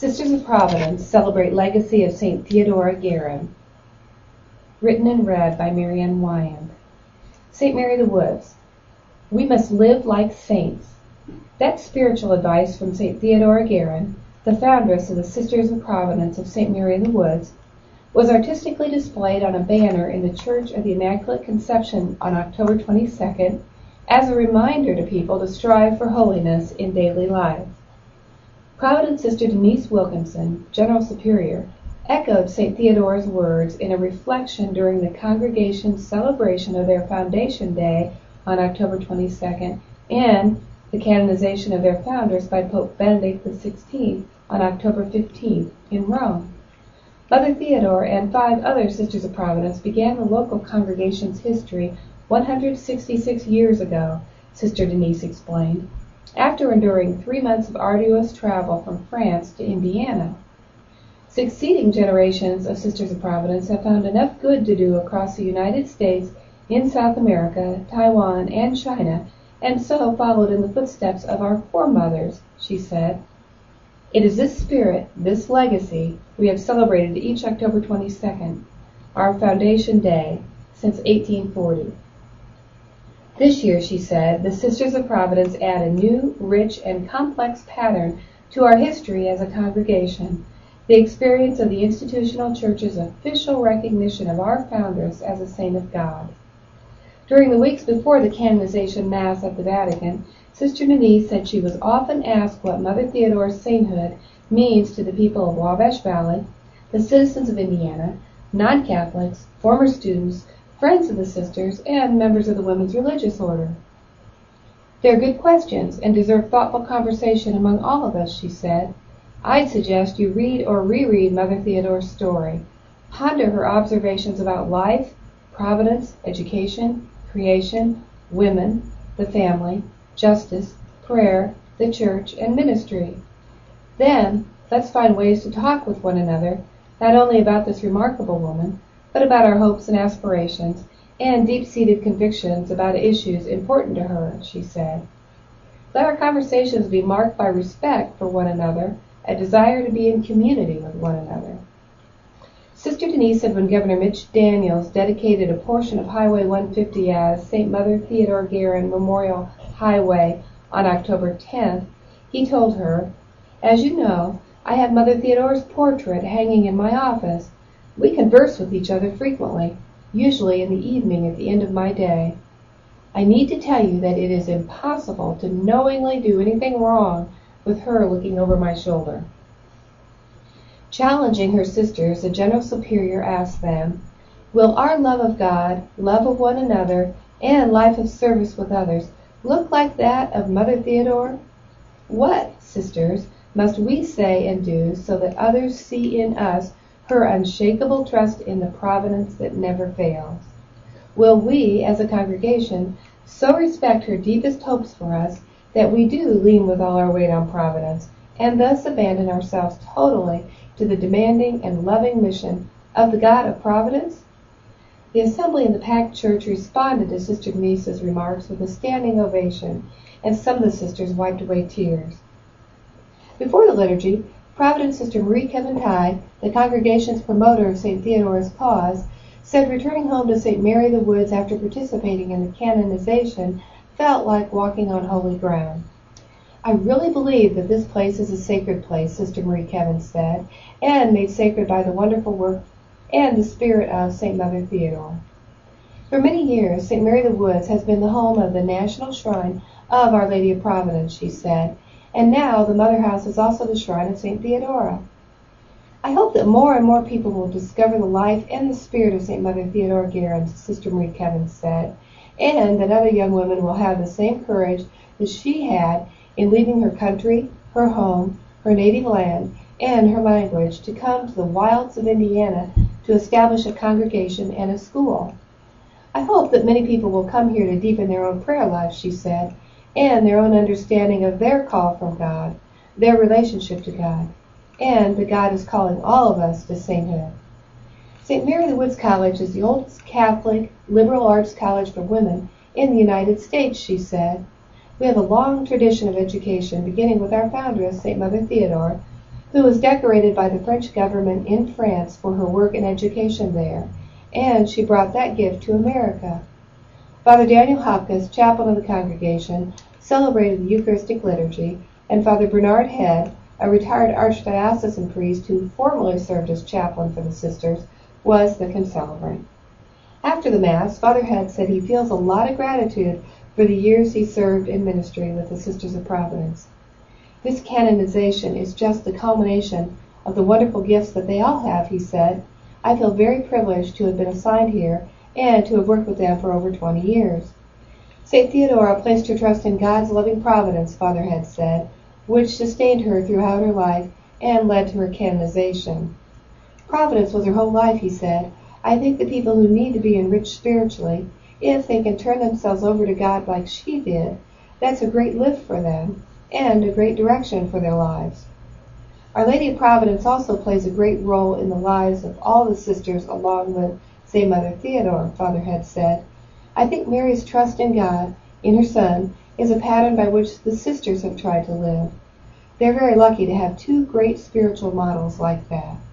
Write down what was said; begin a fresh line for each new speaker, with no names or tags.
Sisters of Providence celebrate legacy of St. Theodora Guerin. Written and read by Marianne Wyand. St. Mary the Woods. We must live like saints. That spiritual advice from St. Theodora Guerin, the foundress of the Sisters of Providence of St. Mary the Woods, was artistically displayed on a banner in the Church of the Immaculate Conception on October 22nd as a reminder to people to strive for holiness in daily life. Providence Sister Denise Wilkinson, General Superior, echoed St. Theodora's words in a reflection during the congregation's celebration of their Foundation Day on October 22nd and the canonization of their founders by Pope Benedict XVI on October 15th in Rome. Mother Theodore and 5 other Sisters of Providence began the local congregation's history 166 years ago, Sister Denise explained, after enduring 3 months of arduous travel from France to Indiana. Succeeding generations of Sisters of Providence have found enough good to do across the United States, in South America, Taiwan, and China, and so followed in the footsteps of our foremothers, she said. It is this spirit, this legacy, we have celebrated each October 22nd, our Foundation Day, since 1840. This year, she said, the Sisters of Providence add a new, rich, and complex pattern to our history as a congregation, the experience of the institutional church's official recognition of our foundress as a saint of God. During the weeks before the canonization Mass at the Vatican, Sister Denise said she was often asked what Mother Theodore's sainthood means to the people of Wabash Valley, the citizens of Indiana, non-Catholics, former students, friends of the sisters, and members of the women's religious order. They're good questions and deserve thoughtful conversation among all of us, she said. I'd suggest you read or reread Mother Theodore's story. Ponder her observations about life, providence, education, creation, women, the family, justice, prayer, the church, and ministry. Then, let's find ways to talk with one another, not only about this remarkable woman, but about our hopes and aspirations and deep-seated convictions about issues important to her, she said. Let our conversations be marked by respect for one another, a desire to be in community with one another. Sister Denise said when Governor Mitch Daniels dedicated a portion of Highway 150 as St. Mother Theodore Guerin Memorial Highway on October 10th, he told her, "As you know, I have Mother Theodore's portrait hanging in my office. We converse with each other frequently, usually in the evening at the end of my day. I need to tell you that it is impossible to knowingly do anything wrong with her looking over my shoulder." Challenging her sisters, the General Superior asked them, "Will our love of God, love of one another, and life of service with others look like that of Mother Theodore? What, sisters, must we say and do so that others see in us her unshakable trust in the providence that never fails? Will we, as a congregation, so respect her deepest hopes for us that we do lean with all our weight on providence, and thus abandon ourselves totally to the demanding and loving mission of the God of Providence?" The assembly in the packed church responded to Sister Denise's remarks with a standing ovation, and some of the sisters wiped away tears. Before the liturgy, Providence Sister Marie Kevin-Tai, the congregation's promoter of St. Theodora's cause, said returning home to St. Mary the Woods after participating in the canonization felt like walking on holy ground. "I really believe that this place is a sacred place," Sister Marie Kevin said, "and made sacred by the wonderful work and the spirit of St. Mother Theodore." For many years, St. Mary the Woods has been the home of the National Shrine of Our Lady of Providence, she said, and now the Mother House is also the shrine of St. Theodora. "I hope that more and more people will discover the life and the spirit of St. Mother Theodora Guerin," Sister Marie Kevin said, "and that other young women will have the same courage that she had in leaving her country, her home, her native land, and her language to come to the wilds of Indiana to establish a congregation and a school. I hope that many people will come here to deepen their own prayer lives," she said, "and their own understanding of their call from God, their relationship to God, and that God is calling all of us to sainthood." St. Mary the Woods College is the oldest Catholic liberal arts college for women in the United States, she said. "We have a long tradition of education, beginning with our foundress, St. Mother Theodore, who was decorated by the French government in France for her work and education there, and she brought that gift to America. Father Daniel Hopkins, chaplain of the congregation, celebrated the Eucharistic liturgy, and Father Bernard Head, a retired archdiocesan priest who formerly served as chaplain for the sisters, was the concelebrant. After the Mass, Father Head said he feels a lot of gratitude for the years he served in ministry with the Sisters of Providence. This canonization is just the culmination of the wonderful gifts that they all have, he said. I feel very privileged to have been assigned here and to have worked with them for over 20 years. St. Theodora placed her trust in God's loving providence, Father Head said, which sustained her throughout her life and led to her canonization. Providence was her whole life, he said. I think the people who need to be enriched spiritually, if they can turn themselves over to God like she did, that's a great lift for them and a great direction for their lives. Our Lady of Providence also plays a great role in the lives of all the sisters along with St. Mother Theodore, Father Head said. I think Mary's trust in God, in her Son, is a pattern by which the sisters have tried to live. They're very lucky to have two great spiritual models like that.